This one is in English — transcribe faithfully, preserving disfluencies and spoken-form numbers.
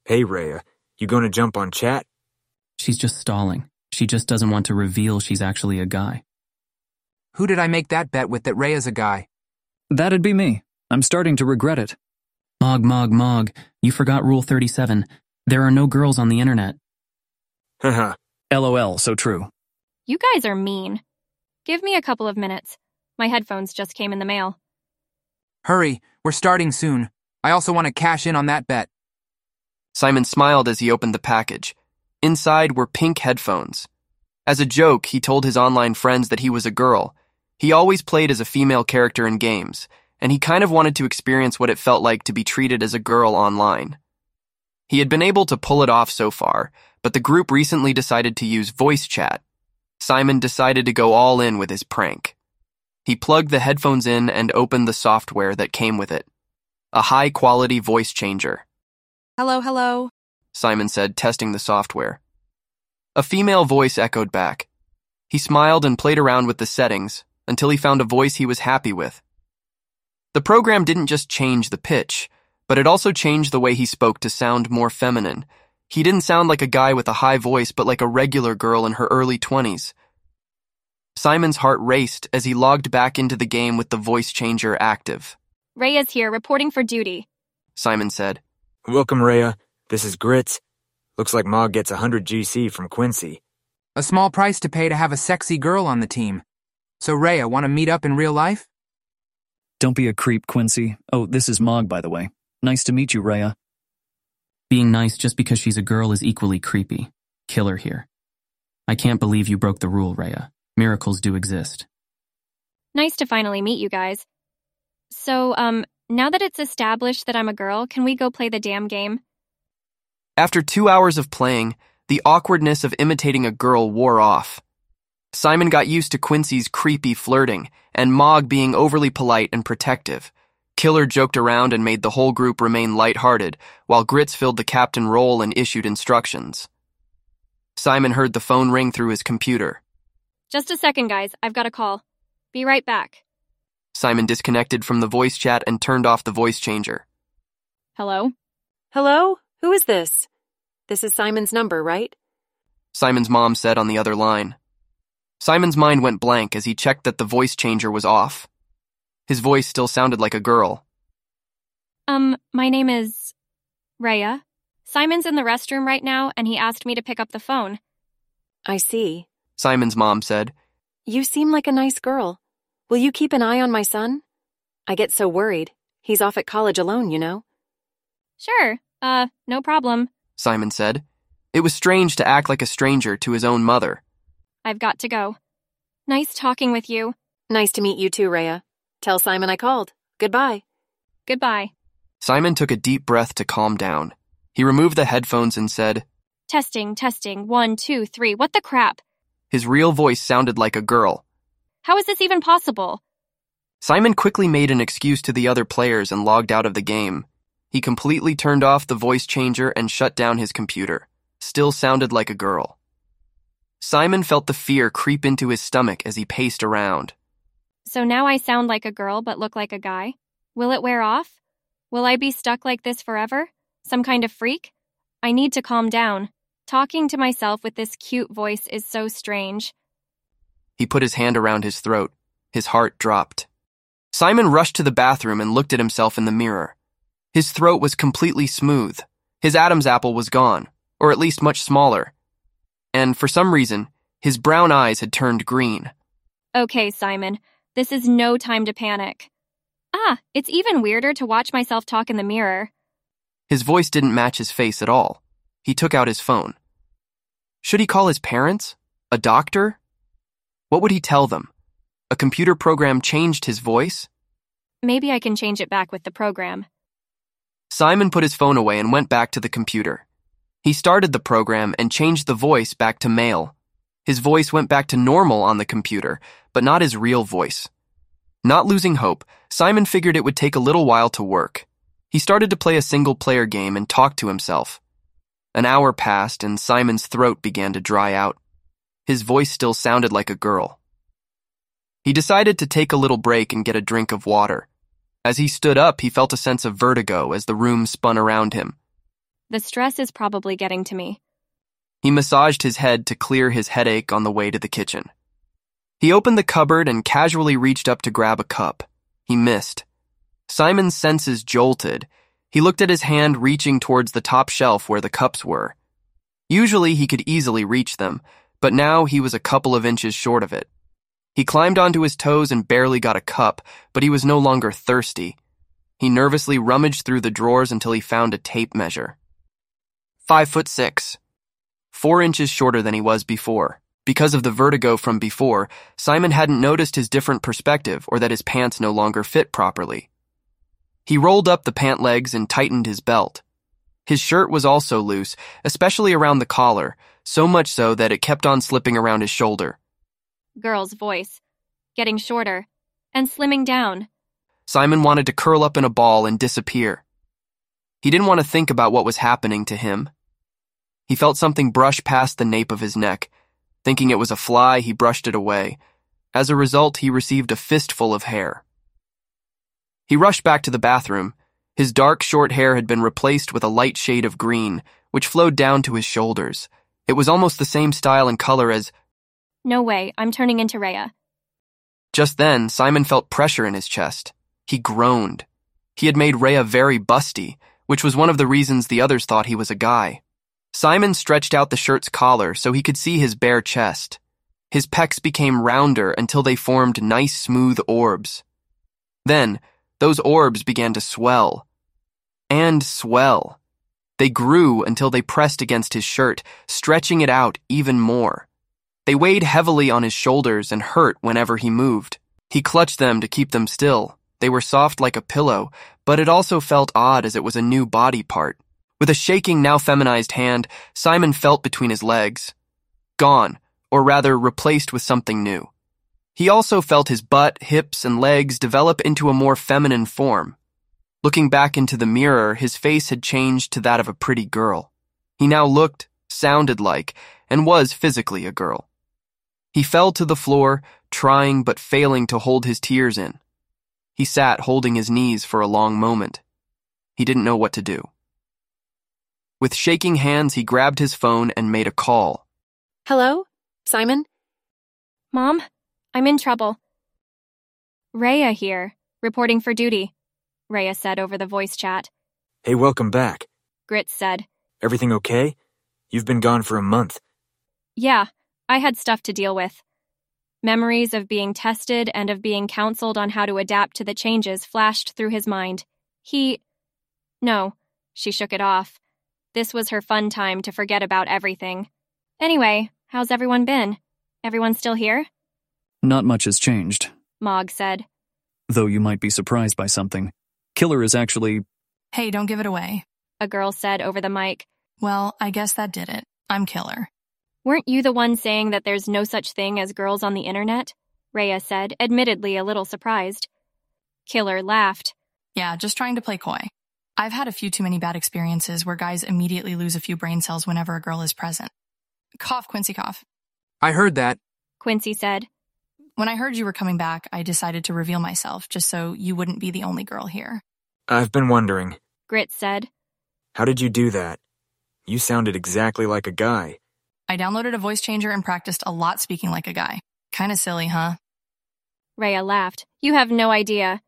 Hey, Rhea, you gonna jump on chat? She's just stalling. She just doesn't want to reveal she's actually a guy. Who did I make that bet with that Rhea's a guy? That'd be me. I'm starting to regret it. Mog, Mog, Mog, you forgot Rule thirty-seven. There are no girls on the internet. Haha. LOL, so true. You guys are mean. Give me a couple of minutes. My headphones just came in the mail. Hurry, we're starting soon. I also want to cash in on that bet. Simon smiled as he opened the package. Inside were pink headphones. As a joke, he told his online friends that he was a girl. He always played as a female character in games, and he kind of wanted to experience what it felt like to be treated as a girl online. He had been able to pull it off so far, but the group recently decided to use voice chat. Simon decided to go all in with his prank. He plugged the headphones in and opened the software that came with it. A high-quality voice changer. Hello, hello. Simon said, testing the software. A female voice echoed back. He smiled and played around with the settings until he found a voice he was happy with. The program didn't just change the pitch, but it also changed the way he spoke to sound more feminine. He didn't sound like a guy with a high voice, but like a regular girl in her early twenties. Simon's heart raced as he logged back into the game with the voice changer active. Rhea's here, reporting for duty. Simon said. Welcome, Rhea. This is Grits. Looks like Mog gets one hundred G C from Quincy. A small price to pay to have a sexy girl on the team. So Rhea, want to meet up in real life? Don't be a creep, Quincy. Oh, this is Mog, by the way. Nice to meet you, Rhea. Being nice just because she's a girl is equally creepy. Killer here. I can't believe you broke the rule, Rhea. Miracles do exist. Nice to finally meet you guys. So, um, now that it's established that I'm a girl, can we go play the damn game? After two hours of playing, the awkwardness of imitating a girl wore off. Simon got used to Quincy's creepy flirting and Mog being overly polite and protective. Killer joked around and made the whole group remain lighthearted, while Grits filled the captain role and issued instructions. Simon heard the phone ring through his computer. Just a second, guys. I've got a call. Be right back. Simon disconnected from the voice chat and turned off the voice changer. Hello? Hello? Who is this? This is Simon's number, right? Simon's mom said on the other line. Simon's mind went blank as he checked that the voice changer was off. His voice still sounded like a girl. Um, my name is Rhea. Simon's in the restroom right now, and he asked me to pick up the phone. I see. Simon's mom said. You seem like a nice girl. Will you keep an eye on my son? I get so worried. He's off at college alone, you know. Sure, uh, no problem. Simon said. It was strange to act like a stranger to his own mother. I've got to go. Nice talking with you. Nice to meet you too, Rhea. Tell Simon I called. Goodbye. Goodbye. Simon took a deep breath to calm down. He removed the headphones and said, Testing, testing, one, two, three, what the crap? His real voice sounded like a girl. How is this even possible? Simon quickly made an excuse to the other players and logged out of the game. He completely turned off the voice changer and shut down his computer. Still sounded like a girl. Simon felt the fear creep into his stomach as he paced around. So now I sound like a girl but look like a guy? Will it wear off? Will I be stuck like this forever? Some kind of freak? I need to calm down. Talking to myself with this cute voice is so strange. He put his hand around his throat. His heart dropped. Simon rushed to the bathroom and looked at himself in the mirror. His throat was completely smooth. His Adam's apple was gone, or at least much smaller. And for some reason, his brown eyes had turned green. Okay, Simon, this is no time to panic. Ah, it's even weirder to watch myself talk in the mirror. His voice didn't match his face at all. He took out his phone. Should he call his parents? A doctor? What would he tell them? A computer program changed his voice? Maybe I can change it back with the program. Simon put his phone away and went back to the computer. He started the program and changed the voice back to male. His voice went back to normal on the computer, but not his real voice. Not losing hope, Simon figured it would take a little while to work. He started to play a single-player game and talk to himself. An hour passed and Simon's throat began to dry out. His voice still sounded like a girl. He decided to take a little break and get a drink of water. As he stood up, he felt a sense of vertigo as the room spun around him. The stress is probably getting to me. He massaged his head to clear his headache on the way to the kitchen. He opened the cupboard and casually reached up to grab a cup. He missed. Simon's senses jolted. He looked at his hand reaching towards the top shelf where the cups were. Usually he could easily reach them, but now he was a couple of inches short of it. He climbed onto his toes and barely got a cup, but he was no longer thirsty. He nervously rummaged through the drawers until he found a tape measure. Five foot six. Four inches shorter than he was before. Because of the vertigo from before, Simon hadn't noticed his different perspective or that his pants no longer fit properly. He rolled up the pant legs and tightened his belt. His shirt was also loose, especially around the collar, so much so that it kept on slipping around his shoulder. Girl's voice. Getting shorter. And slimming down. Simon wanted to curl up in a ball and disappear. He didn't want to think about what was happening to him. He felt something brush past the nape of his neck. Thinking it was a fly, he brushed it away. As a result, he received a fistful of hair. He rushed back to the bathroom. His dark, short hair had been replaced with a light shade of green, which flowed down to his shoulders. It was almost the same style and color as... No way, I'm turning into Rhea. Just then, Simon felt pressure in his chest. He groaned. He had made Rhea very busty, which was one of the reasons the others thought he was a guy. Simon stretched out the shirt's collar so he could see his bare chest. His pecs became rounder until they formed nice, smooth orbs. Then, those orbs began to swell. And swell. They grew until they pressed against his shirt, stretching it out even more. They weighed heavily on his shoulders and hurt whenever he moved. He clutched them to keep them still. They were soft like a pillow, but it also felt odd as it was a new body part. With a shaking, now feminized hand, Simon felt between his legs. Gone, or rather replaced with something new. He also felt his butt, hips, and legs develop into a more feminine form. Looking back into the mirror, his face had changed to that of a pretty girl. He now looked, sounded like, and was physically a girl. He fell to the floor, trying but failing to hold his tears in. He sat holding his knees for a long moment. He didn't know what to do. With shaking hands, he grabbed his phone and made a call. Hello? Simon? Mom, I'm in trouble. Rhea here, reporting for duty, Rhea said over the voice chat. Hey, welcome back. Grits said. Everything okay? You've been gone for a month. Yeah, I had stuff to deal with. Memories of being tested and of being counseled on how to adapt to the changes flashed through his mind. He... No, she shook it off. This was her fun time to forget about everything. Anyway, how's everyone been? Everyone still here? Not much has changed. Mog said. Though you might be surprised by something. Killer is actually... Hey, don't give it away. A girl said over the mic. Well, I guess that did it. I'm Killer. Weren't you the one saying that there's no such thing as girls on the internet? Rhea said, admittedly a little surprised. Killer laughed. Yeah, just trying to play coy. I've had a few too many bad experiences where guys immediately lose a few brain cells whenever a girl is present. Cough, Quincy, cough. I heard that. Quincy said. When I heard you were coming back, I decided to reveal myself, just so you wouldn't be the only girl here. I've been wondering. Grits said. How did you do that? You sounded exactly like a guy. I downloaded a voice changer and practiced a lot speaking like a guy. Kinda silly, huh? Rhea laughed. You have no idea.